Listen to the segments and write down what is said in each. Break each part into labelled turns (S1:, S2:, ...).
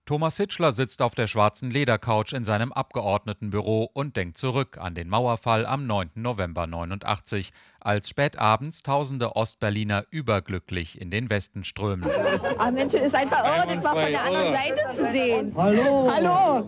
S1: Thomas Hitzschler sitzt auf der schwarzen Ledercouch in seinem Abgeordnetenbüro und denkt zurück an den Mauerfall am 9. November 89, als spätabends tausende Ostberliner überglücklich in den Westen strömen.
S2: Ach Mensch, es ist einfach irre, das mal von der anderen Seite zu sehen. Hallo! Hallo!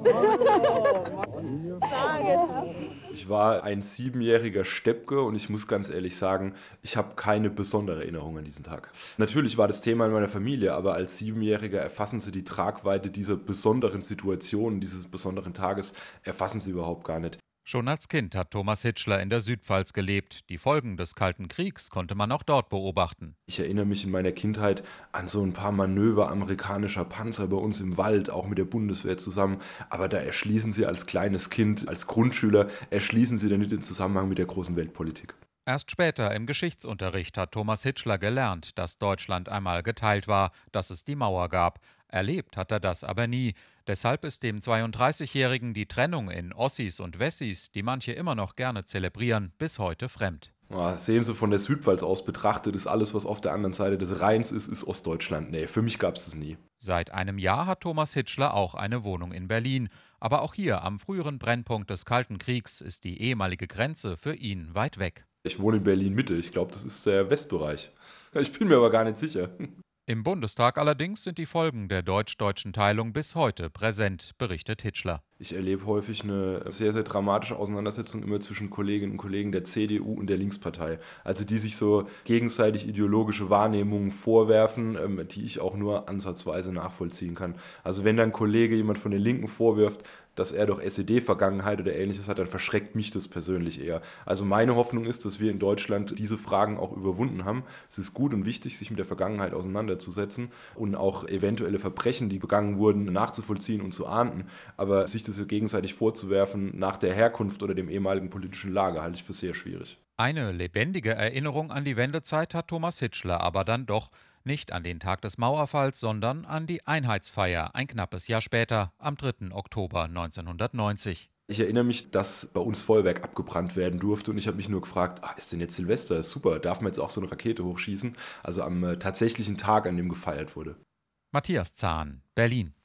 S3: Ich war ein 7-jähriger Steppke und ich muss ganz ehrlich sagen, ich habe keine besondere Erinnerung an diesen Tag. Natürlich war das Thema in meiner Familie, aber als 7-Jähriger erfassen Sie die Tragweite dieser besonderen Situation, dieses besonderen Tages, erfassen Sie überhaupt gar nicht.
S1: Schon als Kind hat Thomas Hitzschler in der Südpfalz gelebt. Die Folgen des Kalten Kriegs konnte man auch dort beobachten.
S3: Ich erinnere mich in meiner Kindheit an so ein paar Manöver amerikanischer Panzer bei uns im Wald, auch mit der Bundeswehr zusammen. Aber da erschließen Sie als kleines Kind, als Grundschüler, erschließen Sie dann nicht den Zusammenhang mit der großen Weltpolitik.
S1: Erst später im Geschichtsunterricht hat Thomas Hitzschler gelernt, dass Deutschland einmal geteilt war, dass es die Mauer gab. Erlebt hat er das aber nie. Deshalb ist dem 32-Jährigen die Trennung in Ossis und Wessis, die manche immer noch gerne zelebrieren, bis heute fremd.
S3: Ja, sehen Sie, von der Südpfalz aus betrachtet, ist alles, was auf der anderen Seite des Rheins ist Ostdeutschland. Nee, für mich gab es das nie.
S1: Seit einem Jahr hat Thomas Hitzschler auch eine Wohnung in Berlin. Aber auch hier am früheren Brennpunkt des Kalten Kriegs ist die ehemalige Grenze für ihn weit weg.
S3: Ich wohne in Berlin-Mitte. Ich glaube, das ist der Westbereich. Ich bin mir aber gar nicht sicher.
S1: Im Bundestag allerdings sind die Folgen der deutsch-deutschen Teilung bis heute präsent, berichtet Hitzschler.
S3: Ich erlebe häufig eine sehr, sehr dramatische Auseinandersetzung immer zwischen Kolleginnen und Kollegen der CDU und der Linkspartei. Also die sich so gegenseitig ideologische Wahrnehmungen vorwerfen, die ich auch nur ansatzweise nachvollziehen kann. Also wenn dann ein Kollege jemand von den Linken vorwirft, dass er doch SED-Vergangenheit oder Ähnliches hat, dann verschreckt mich das persönlich eher. Also meine Hoffnung ist, dass wir in Deutschland diese Fragen auch überwunden haben. Es ist gut und wichtig, sich mit der Vergangenheit auseinanderzusetzen und auch eventuelle Verbrechen, die begangen wurden, nachzuvollziehen und zu ahnden. Aber sich das gegenseitig vorzuwerfen nach der Herkunft oder dem ehemaligen politischen Lager, halte ich für sehr schwierig.
S1: Eine lebendige Erinnerung an die Wendezeit hat Thomas Hitzschler aber dann doch. Nicht an den Tag des Mauerfalls, sondern an die Einheitsfeier ein knappes Jahr später, am 3. Oktober 1990.
S3: Ich erinnere mich, dass bei uns Feuerwerk abgebrannt werden durfte und ich habe mich nur gefragt, ist denn jetzt Silvester? Super, darf man jetzt auch so eine Rakete hochschießen? Also am tatsächlichen Tag, an dem gefeiert wurde.
S1: Matthias Zahn, Berlin.